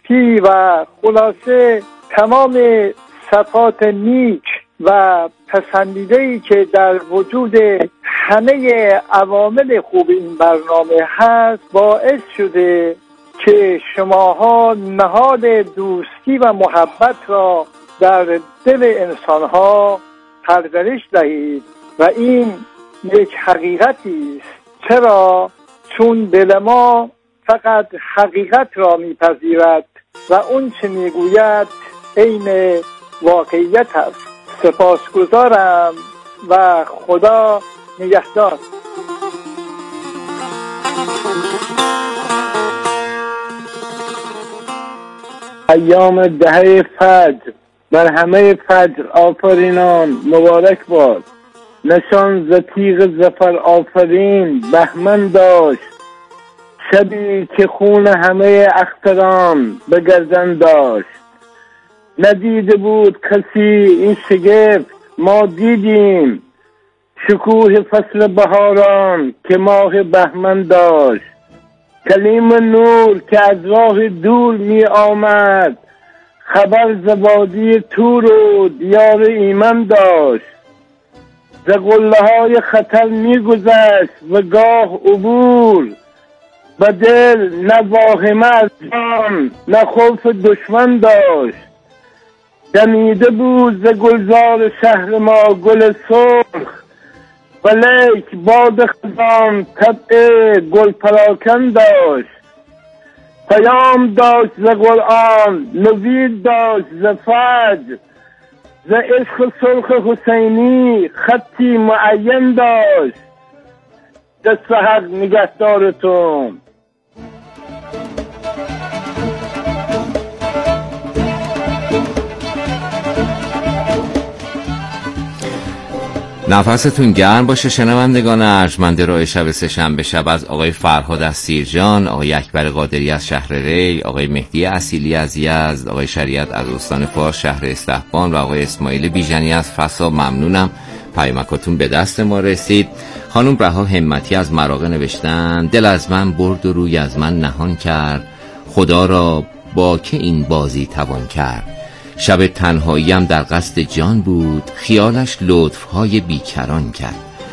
دوستی و خلاصه تمام صفات نیک و پسندیده‌ای که در وجود همه عوامل خوب این برنامه هست باعث شده که شماها نهاد دوستی و محبت را در دل انسانها پرورش دهید و این یک حقیقتی است. چرا؟ چون دل ما فقط حقیقت را میپذیرد و اون چه میگوید عین واقعیت است. سپاسگزارم و خدا نگهدار. ایام دهه فجر بر همه فجر آفرینان مبارک باد. نشان ز تیغ ظفر آفرین بهمن داشت، شبی که خون همه اختران به گردن داشت. ندیده بود کسی این شگفت ما دیدیم، شکوه فصل بهاران که ماه بهمن داشت. کلیم نور که از راه دور می آمد، خبر ز وادی تور و دیار ایمن داشت. ز قله های خطر می گذشت و گاه عبور، و دل نه واهمه از جان نه خوف دشمن داشت. دمیده بود ز گلزار شهر ما گل سرخ، ولیک باد خزان طبع گل پراکن داشت. پیام داشت ز قرآن، نوید داشت ز فجر، ز عشق سرخ حسینی خطی معین داشت. دست حق نگهدارتون. نفستون گرم باشه شنوندگان ارجمند راه شب سه‌شنبه شب از آقای فرهاد از سیرجان، آقای اکبر قادری از شهر ری، آقای مهدی اصیلی از یزد، آقای شریعت از استان فارس شهر استحبان و آقای اسماعیل بیژنی از فسا. ممنونم، پیامکاتون به دست ما رسید. خانم رها همتی از مراغه نوشتن دل از من برد و روی از من نهان کرد، خدا را با که این بازی توان کرد. شب تنهاییم در قصد جان بود، خیالش لطفهای بیکران کرد.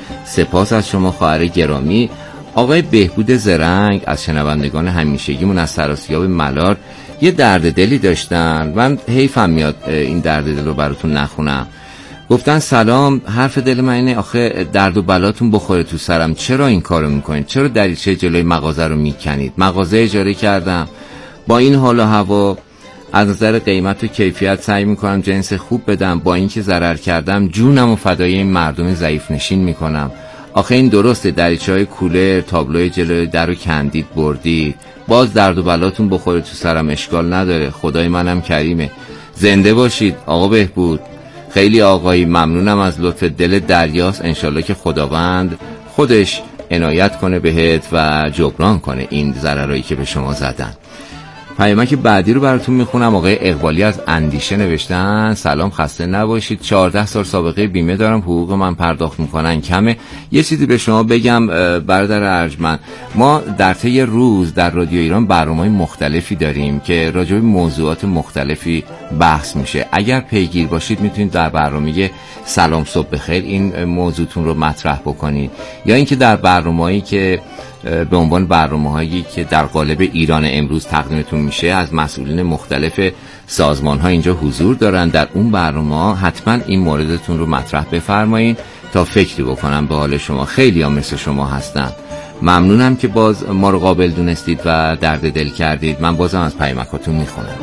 سپاس از شما خواهر گرامی. آقای بهبود زرنگ از شنوندگان همیشگیمون از سراسیاب ملار یه درد دلی داشتن. من حیفم میاد این درد دل رو براتون نخونم. گفتن سلام، حرف دل من اینه آخه درد و بلاتون بخوره تو سرم، چرا این کارو میکنید؟ چرا دریچه جلوی مغازه رو میکنید؟ مغازه اجاره کردم، با این حال و هوا از نظر قیمت و کیفیت سعی میکنم جنس خوب بدم، با اینکه ضرر کردم جونم و فدای این مردم ضعیف نشین میکنم. آخه این درسته؟ دریچه‌های کولر، تابلوی جلوی در رو کندید بردید، باز درد و بلاتون بخوره تو سرم، اشکال نداره، خدای منم کریمه. زنده باشید آقا بهبود، خیلی آقایی، ممنونم از لطف دل دریاست. انشالله که خداوند خودش عنایت کنه بهت و جبران کنه این ضررایی که به شما زدن. پیامک بعدی رو براتون میخونم. آقای اقبالی از اندیشه نوشتن سلام، خسته نباشید، 14 سال سابقه بیمه دارم، حقوق من پرداخت میکنن کمه. یه چیزی به شما بگم برادر ارجمند، ما در طی روز در رادیو ایران برنامه‌های مختلفی داریم که راجع به موضوعات مختلفی بحث میشه. اگر پیگیر باشید میتونید در برنامه سلام صبح بخیر این موضوعتون رو مطرح بکنید، یا اینکه در برنامه‌ای که به عنوان برنامه‌هایی که در قالب ایران امروز تقدیمتون میشه از مسئولین مختلف سازمان‌ها اینجا حضور دارن، در اون برنامه‌ها حتما این موردتون رو مطرح بفرمایید تا فکری بکنم به حال شما. خیلی‌ها مثل شما هستن. ممنونم که باز ما رو قابل دونستید و درد دل کردید. من بازم از پیامکاتون میخونم.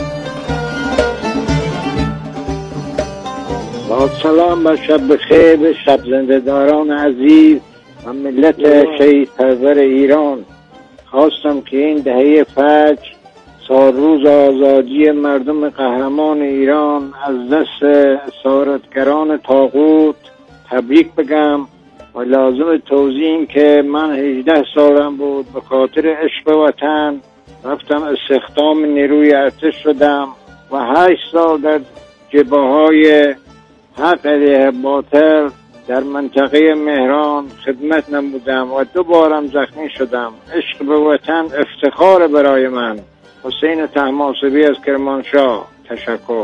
با سلام و شب بخیر به شب زنده‌داران عزیز و ملت شهید پرور ایران. خواستم که این دهه فجر سالروز آزادی مردم قهرمان ایران از دست اسارتگران طاغوت تبریک بگم و لازم توضیح این که من 18 سالم بود، به خاطر عشق وطن رفتم استخدام نیروی ارتش شدم و 8 سال در جبهه‌های حق علیه باطل در منطقه مهران خدمت نمودم و 2 بارم زخمی شدم. عشق به وطن افتخار برای من. حسین طهماسبی از کرمانشاه. تشکر.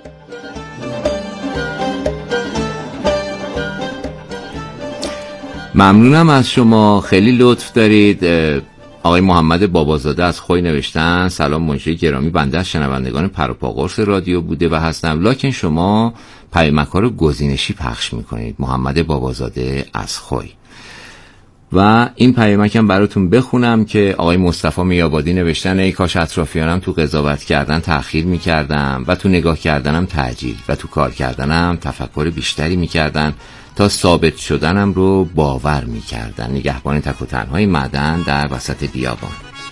ممنونم از شما، خیلی لطف دارید. آقای محمد بابازاده از خوی نوشتن: سلام منشی گرامی، بنده از شنوندگان پروپاگورس رادیو بوده و هستم، لکن شما پیامک‌ها رو گزینشی پخش میکنید. محمد بابازاده از خوی. و این پیامکم براتون بخونم که آقای مصطفی میابادی نوشتن: ای کاش اطرافیانم تو قضاوت کردن تأخیر میکردم و تو نگاه کردنم تعجیل و تو کار کردنم تفکر بیشتری میکردن تا ثابت شدنم رو باور میکردن. نگهبان تک و تنهای معدن در وسط بیابان.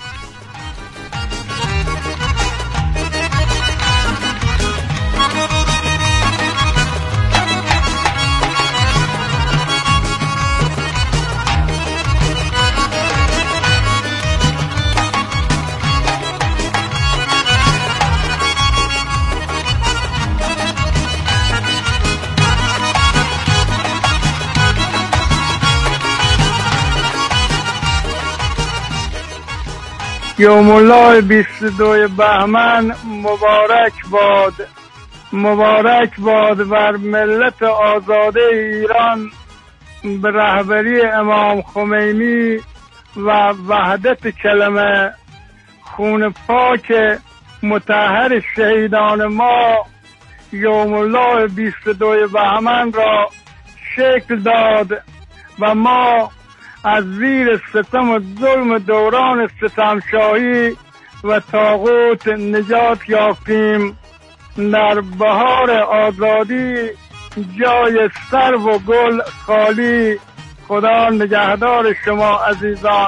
یوم الله 22 بهمن مبارک باد. مبارک باد بر ملت آزاده ایران به رهبری امام خمینی و وحدت کلمه. خون پاک مطهر شهیدان ما یوم الله 22 بهمن را شکل داد و ما از زیر ستم و ظلم دوران ستمشاهی و طاغوت نجات یافتیم. در بهار آزادی جای سرو و گل خالی. خدا نگهدار شما عزیزان.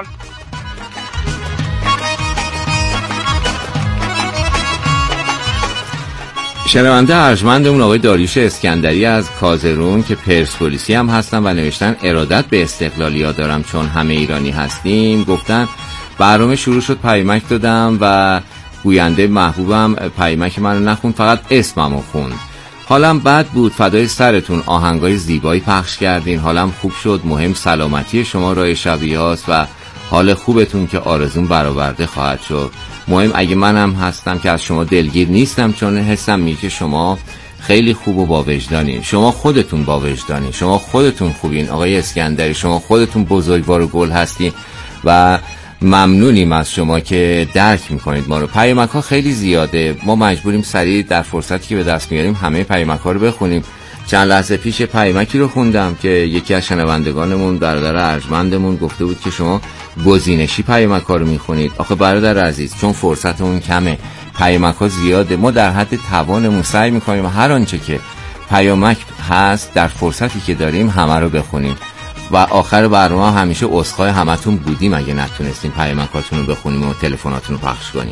شنونده ارجمندمون آقای داریوش اسکندری از کازرون که پرسپولیسی هم هستن و نوشتن: ارادت به استقلالیا دارم چون همه ایرانی هستیم. گفتن برنامه شروع شد پیامک دادم و گوینده محبوبم پیامک منو نخوند، فقط اسممو خوند. حالم بد بود، فدای سرتون، آهنگای زیبایی پخش کردین، حالم خوب شد. مهم سلامتی شما راه شبیهاست و حال خوبتون که آرزون برآورده خواهد شد. مهم اگه منم هستم که از شما دلگیر نیستم، چون حسم میگه که شما خیلی خوب و با وجدانین. شما خودتون با وجدانین، شما خودتون خوبین آقای اسکندری، شما خودتون بزرگوار و گل هستین و ممنونیم از شما که درک میکنید ما رو. پیامک ها خیلی زیاده، ما مجبوریم سریع در فرصتی که به دست میاریم همه پیامک ها رو بخونیم. چند لحظه پیش پیامکی رو خوندم که یکی از شنوندگانمون برادر ارجمندمون گفته بود که شما گزینشی پیامک ها رو میخونید. آخه برادر عزیز، چون فرصتمون کمه، پیامک ها زیاده، ما در حد توانمون سعی میکنیم هر آنچه که پیامک هست در فرصتی که داریم همه رو بخونیم و آخر برنامه همیشه عذرخواه همتون بودیم اگه نتونستیم پیامکاتون رو بخونیم و تلفناتون رو پخش کنیم.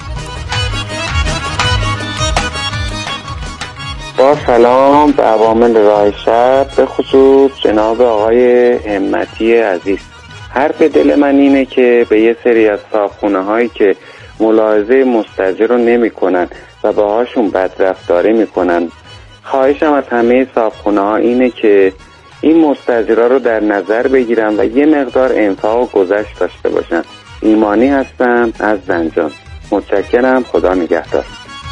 با سلام به عوامل راه شب، به خصوص جناب آقای همتی عزیز. حرف دل من اینه که به یه سری از صاحبخونه هایی که ملاحظه مستاجر رو نمی کنن و باهاشون بدرفتاری می کنن، خواهشم از همه صاحبخونه ها اینه که این مستاجرها رو در نظر بگیرن و یه مقدار انفاق و گذشت داشته باشن. ایمانی هستم از زنجان. متشکرم، خدا نگهدار.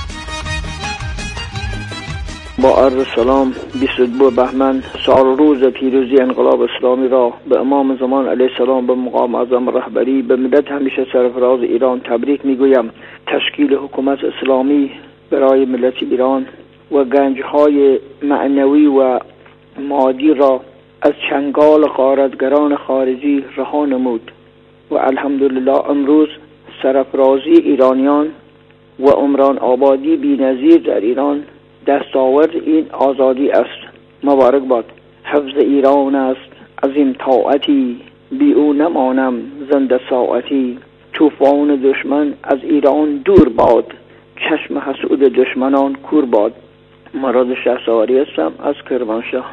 با عرض سلام، 22 بهمن سال روز پیروزی انقلاب اسلامی را به امام زمان علیه السلام به مقام اعظم رهبری به ملت همیشه سرفراز ایران تبریک میگویم. تشکیل حکومت اسلامی برای ملت ایران و گنجهای معنوی و مادی را از چنگال غارتگران خارجی رها نمود و الحمدلله امروز سرفرازی ایرانیان و عمران آبادی بی‌نظیر در ایران دستاورد این آزادی است. مبارک باد. حفظ ایران است عظیم طاعتی، بی او نمانم زنده ساعتی. طوفان دشمن از ایران دور باد، چشم حسود دشمنان کور باد. مراد شهسواری هستم از کرمانشاه.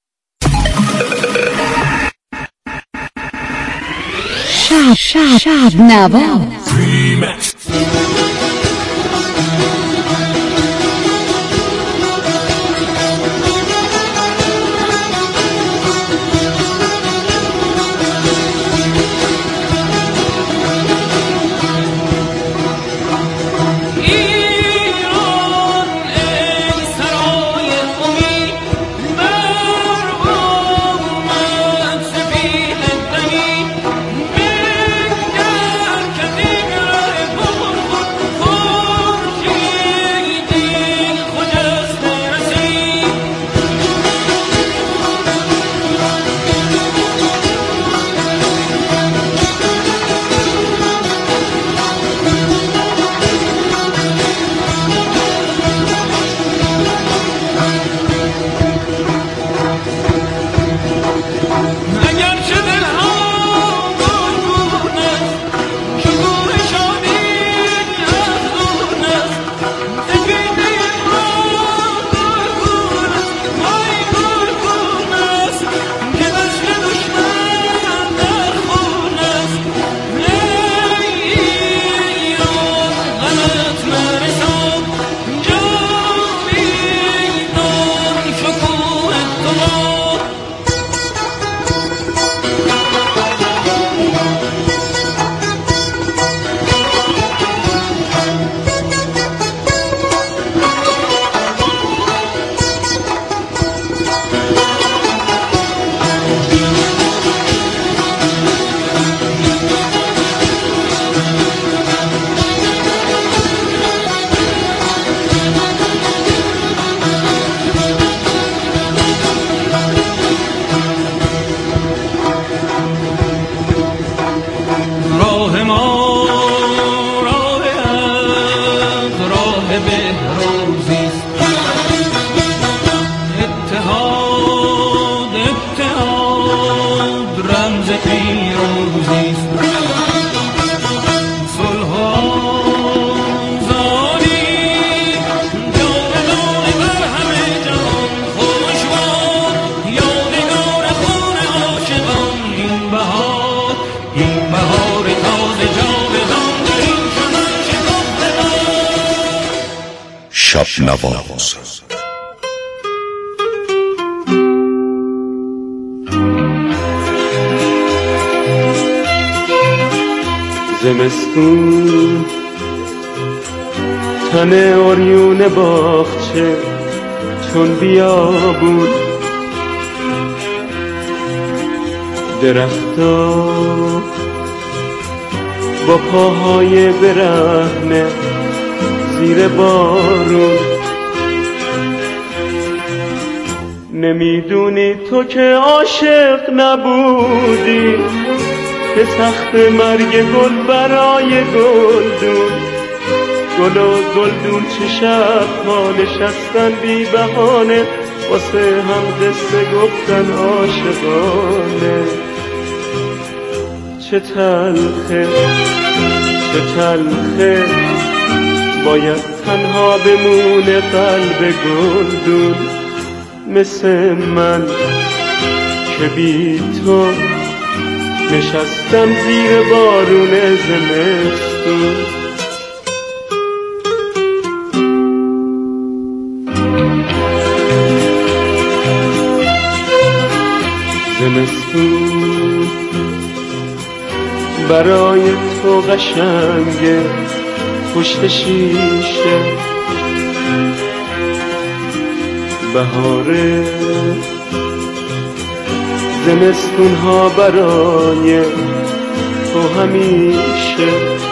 شب نواز. بهروزیست. اتحاد اتحاد رمز پیروزیست. صلح و آزادی جاودان بر همه جهان. خوش باد یادگار خون عاشقان. این بهار تازه جاودان در این چمن شکفتگان. شب نواز. زمستون تن عریون باغچه چون بیابون، درختا با پاهای برهنه زیر بارون. نمیدونی تو که عاشق نبودی که تخت مرگ گل برای گلدون. گل و گلدون چه شب ما نشستن بی بهانه واسه هم قصه گفتن عاشقانه. چه تلخه چه تلخه باید تنها بمونه قلب گلدون مثل من که بی تو نشستم زیر بارون زمستون. زمستون برای تو قشنگه پشت شیشه، بهاره زمستون ها برای تو همیشه.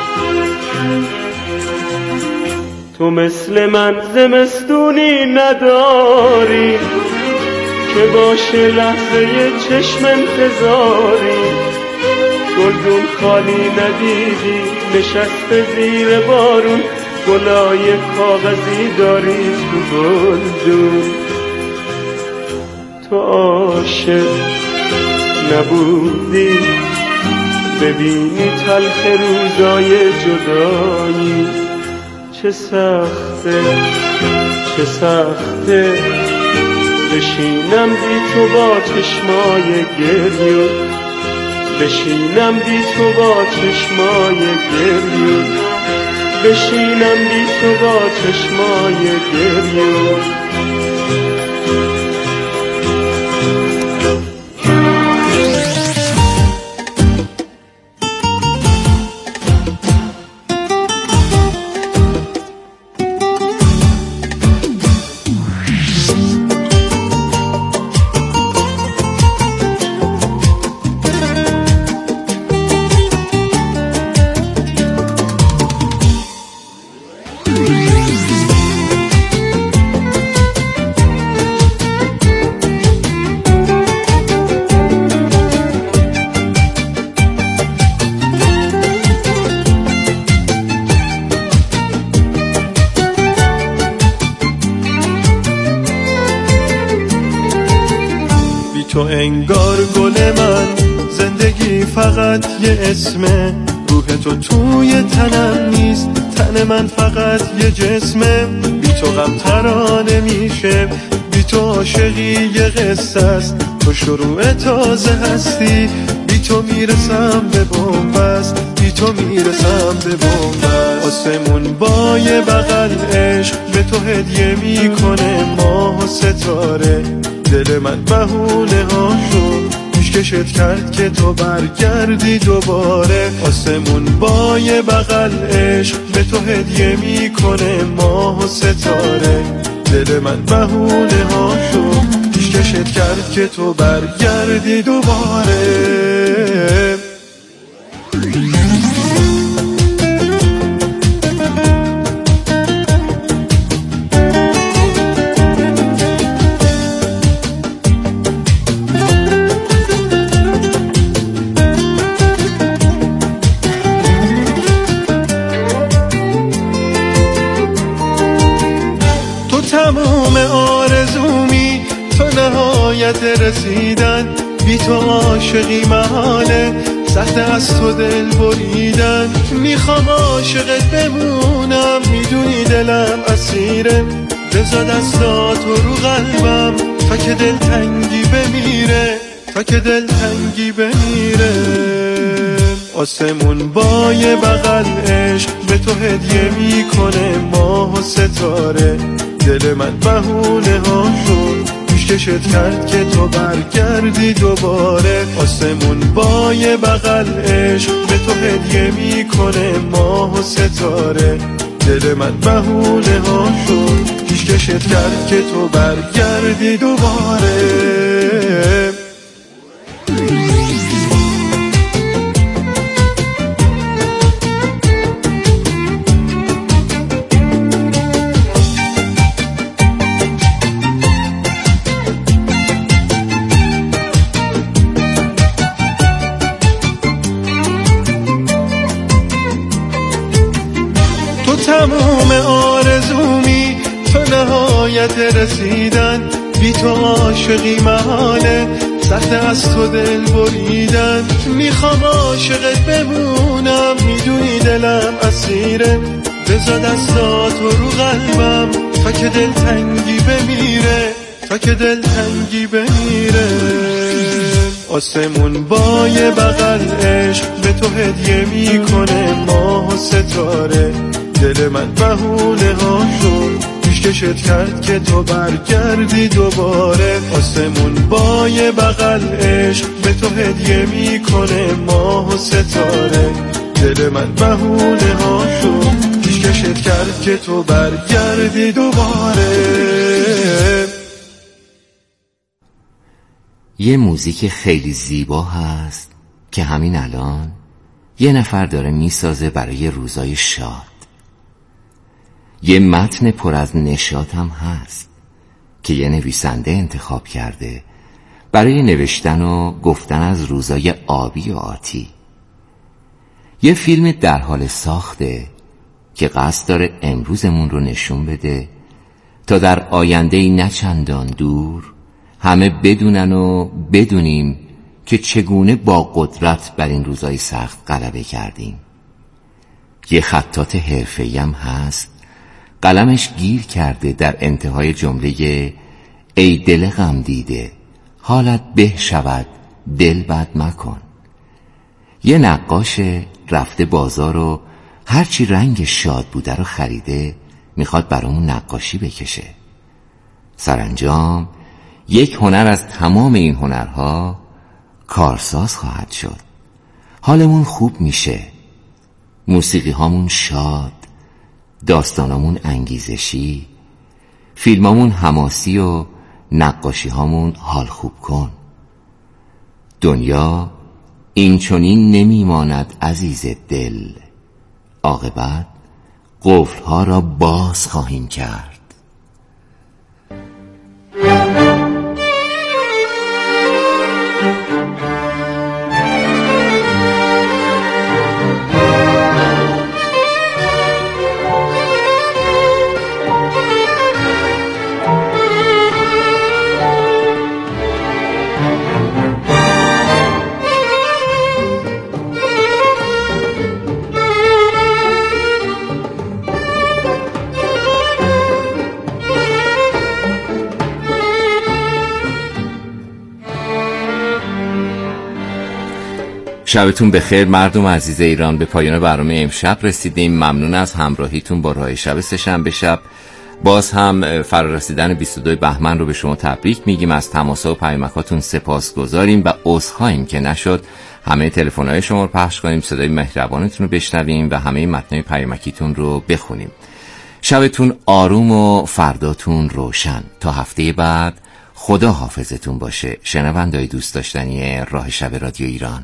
تو مثل من زمستونی نداری که باشه لحظه چشم انتظاری. گلدون خالی ندیدی نشسته زیر بارون، گلای کاغذی داری تو گلدون. تو عاشق نبودی ببینی تلخ روزای جدایی. چه سخته چه سخته بشینم بی تو با چشمای گریون. بشینم بی تو با چشمای گریون. بشینم بی تو با چشمای گریون. تو انگار گل من زندگی فقط یه اسمه. روح تو توی تنم نیست، تن من فقط یه جسمه. بی تو غم ترانه میشه، بی تو عاشقی یه قصه است. تو شروع تازه هستی، بی تو میرسم به بنبست. بی تو میرسم به بنبست. آسمون با یه بغل عشق به تو هدیه میکنه ماه و ستاره. دل من بهونه هاشو پیشکشت کرد که تو برگردی دوباره. آسمون با یه بغل عشق به تو هدیه میکنه ماه و ستاره. دل من بهونه هاشو پیشکشت کرد که تو برگردی دوباره. نهایت رسیدن، بی تو عاشقی محاله، سخت از تو دل بریدن. میخوام عاشقت بمونم، میدونی دلم اسیره، بذار دستاتو رو قلبم تا که دل تنگی بمیره، تا که دل تنگی بمیره. آسمون با یه بغل عشق به تو هدیه میکنه ماه و ستاره، دل من بهونه ها شد پیشکشت کرد که تو برگردی دوباره. آسمون با یه بغل عشق به تو هدیه میکنه ماه و ستاره، دل من بهونه ها شد پیشکشت کرد که تو برگردی دوباره. تموم آرزومی، تو نهایت رسیدن، بی تو عاشقی محاله، سخت از تو دل بریدن. میخوام عاشقت بمونم، میدونی دلم اسیره، بذار دستاتو رو قلبم تا که دل تنگی بمیره، تا که دل تنگی بمیره. آسمون با یه بغل عشق به تو هدیه میکنه ماه و ستاره، دل من بهونه ها شد پیشکشت کرد که تو برگردی دوباره. آسمون با یه بغل عشق به تو هدیه میکنه ماه و ستاره، دل من بهونه ها شد پیشکشت کرد که تو برگردی دوباره. یه موزیک خیلی زیبا هست که همین الان یه نفر داره میسازه برای روزای شاد. یه متن پر از نشاط هم هست که یه نویسنده انتخاب کرده برای نوشتن و گفتن از روزای آبی و آتی. یه فیلم در حال ساخته که قصد داره امروزمون رو نشون بده تا در آینده‌ای نه چندان دور همه بدونن و بدونیم که چگونه با قدرت بر این روزای سخت غلبه کردیم. یه خطاط حرفه‌ای هم هست قلمش گیر کرده در انتهای جمله ای دل غم دیده حالت به شود دل بد مکن. یه نقاش رفته بازار و هرچی رنگ شاد بوده رو خریده میخواد برامون نقاشی بکشه. سرانجام یک هنر از تمام این هنرها کارساز خواهد شد. حالمون خوب میشه، موسیقی هامون شاد، داستانامون انگیزشی، فیلمامون حماسی و نقاشی هامون حال خوب کن. دنیا این چنین نمیماند عزیز دل، عاقبت قفل ها را باز خواهیم کرد. شبتون بخیر مردم عزیز ایران. به پایان برنامه امشب رسیدیم. ممنون از همراهیتون با راه شب سه‌شنبه شب. باز هم فرارسیدن 22 بهمن رو به شما تبریک میگیم. از تماس‌ها و پیامکاتون سپاسگزاریم و عذرخواهیم که نشد همه تلفن‌های شما رو پخش کنیم، صدای مهربانتون رو بشنویم و همه متن‌های پیامکیتون رو بخونیم. شبتون آروم و فرداتون روشن. تا هفته بعد خدا حافظتون باشه. شنونده‌های دوست داشتنی راه شب رادیو ایران.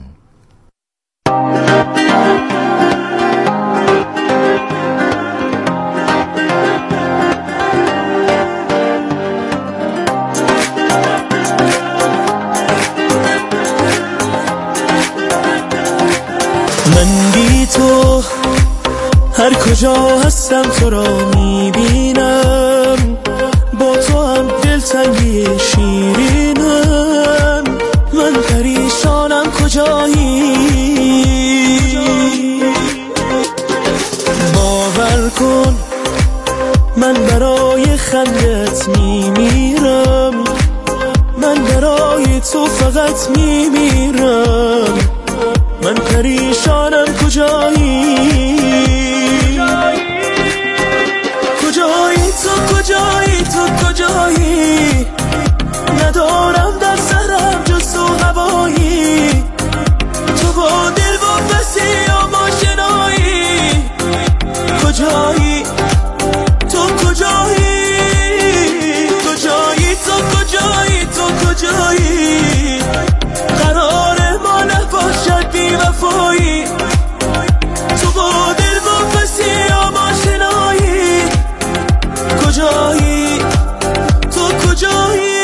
من بی تو هر کجا هستم تو را میبینم، با تو هم دلتنگی شیرینم. برای خندت میمیرم، من برای تو فقط میمیرم، من پریشانم کجایی، کجایی تو، کجایی تو، کجایی، ندارم در سرم جز تو هوایی، تو با دل و بسیام آشنایی، کجایی تو، کجایی، کجایی تو، کجایی تو، کجایی، قرار ما نباشد بی وفایی، تو با دل و بسیام آشنایی، کجایی تو، کجایی.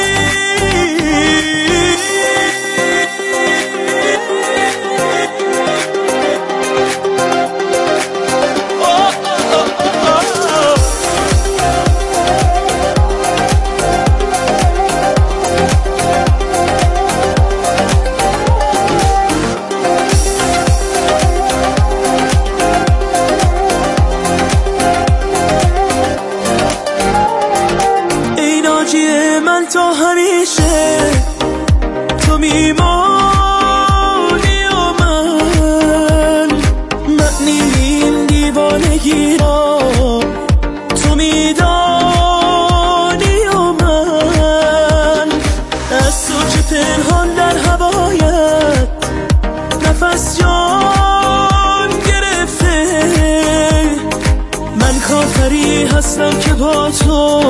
تا همیشه تو میمانی و من، معنی این دیوانگی را تو میدانی و من، از تو که پنهان در هوایت نفس جان گرفته، من کافری هستم که با تو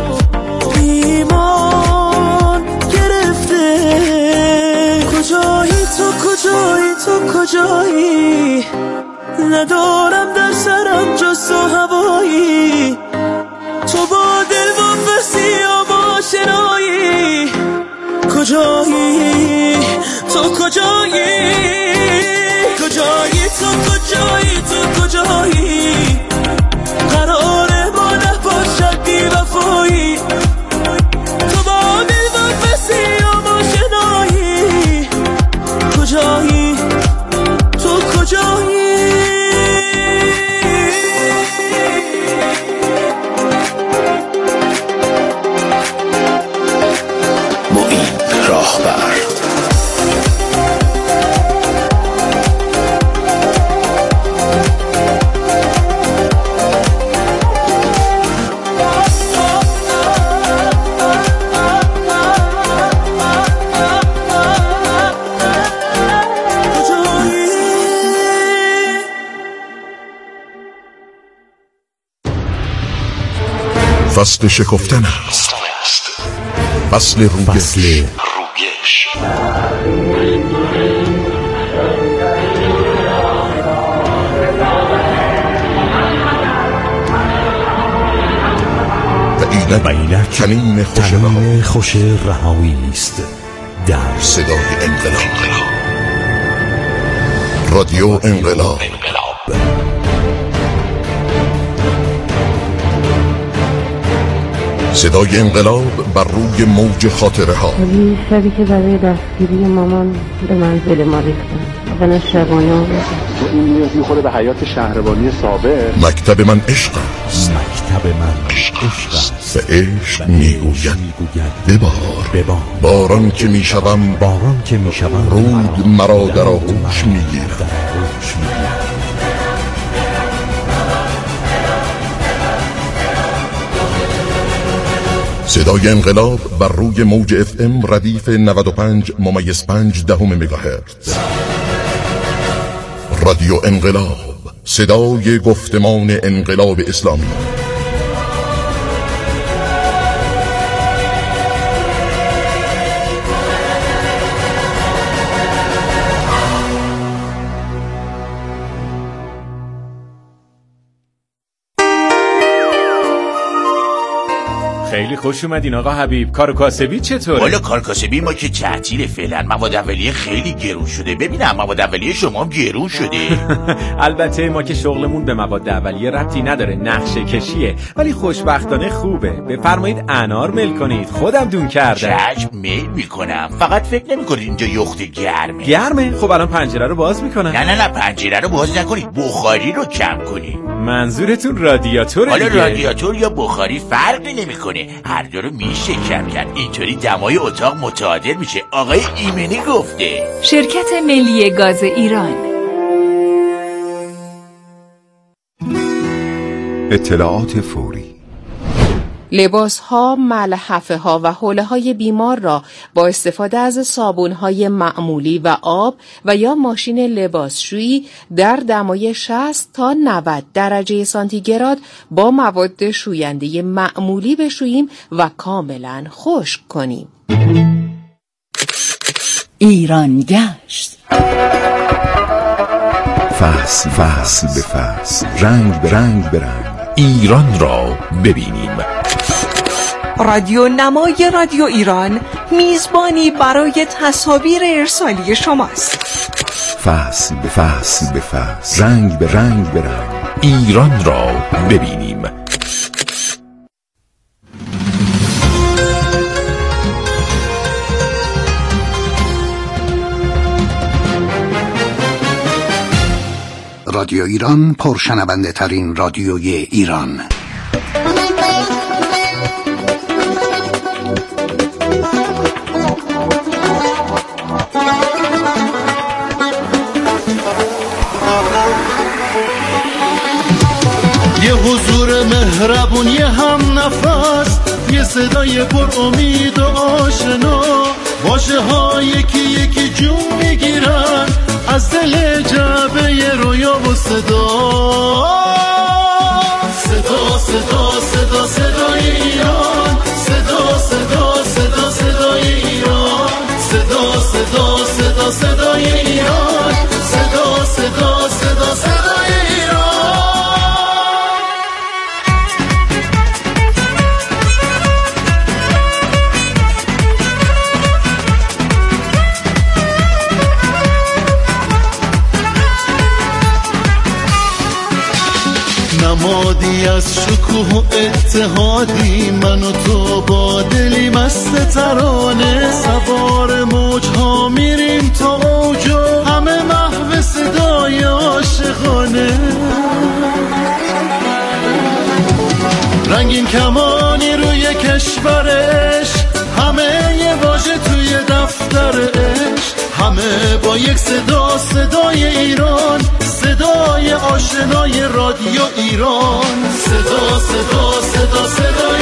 ایمان گرفته، کجایی تو، کجایی تو، کجایی، ندارم در سرم جز تو هوایی، تو با دل و بسیام آشنایی، کجایی تو، کجایی، کجایی تو، کجایی تو، کجایی، قرار ما نباشد بی وفایی، کجایی تو، کجایی. معین راهبر. فصل شکفتن است، فصل رویش. و اینک کنین خوش رهایی است در صدای انقلاب. رادیو انقلاب. صدای انقلاب بر روی موج خاطره ها. شبی که برای دستگیری مامان به منزل ما ریختن و شبانه آمدن، این میخوره به حیات شهربانی سابق. مکتب من عشق است، مکتب من عشق است، به عشق میگوید ببار، باران که میشوم رود مرا در آغوش میگیرد. صدای انقلاب بر روی موج FM ردیف 95.5 مگاهرتز. رادیو انقلاب، صدای گفتمان انقلاب اسلامی. خیلی خوش اومدین آقا حبیب. کار کاسبی چطوره؟ والا کار کاسبی ما که تعطیل فعلا. مواد اولیه خیلی گرون شده. ببینم مواد اولیه شما هم گرون شده. البته ما که شغلمون به مواد اولیه ربطی نداره، نقشه کشیه، ولی خوشبختانه خوبه. بفرمایید انار میل کنید، خودم دون کردم. چشم میل میکنم، فقط فکر نمیکنید اینجا یخت گرمه؟ گرمه؟ خب الان پنجره رو باز میکنم. نه پنجره رو باز نکنید، بخاری رو کم کنید. منظورتون رادیاتوره؟ حالا رادیاتور یا بخاری فرقی نمیکنه، هر دو رو میشه کم کرد. اینطوری دمای اتاق متعادل میشه. آقای ایمنی گفته. شرکت ملی گاز ایران. اطلاعات فوری. لباس‌ها، ملحفه‌ها و حوله‌های بیمار را با استفاده از صابون‌های معمولی و آب و یا ماشین لباسشویی در دمای 60 تا 90 درجه سانتیگراد با مواد شوینده معمولی بشوییم و کاملاً خشک کنیم. ایران گشت. فصل به فصل، رنگ به رنگ برنگ، ایران را ببینیم. رادیو نمای رادیو ایران میزبانی برای تصاویر ارسالی شماست. فصل به فصل، رنگ به رنگ برنگ، ایران را ببینیم. رادیو ایران پرشنونده ترین رادیوی ایران. یه حضور مهربون، یه هم نفس، یه صدای پر امید و آشنا، واژه ها یکی یکی جون میگیرن از دل جعبه رویا و صدا. صدا صدا صدا صدای ایران، صدا صدا صدا صدای ایران، صدا صدا صدا صدای ایران، صدا صدا صدا صدای ایران. نمادی از شکوه و اتحادی، من و تو با دلی مست ترانه، سوار موجها میریم تا اوج و همه محو صدای عاشقانه. رنگین کمانی روی کشورش، همه یه واژه توی دفتر عشق، همه با یک صدا، صدای ایران، صدای آشنای رادیو ایران. صدا صدا صدا صدای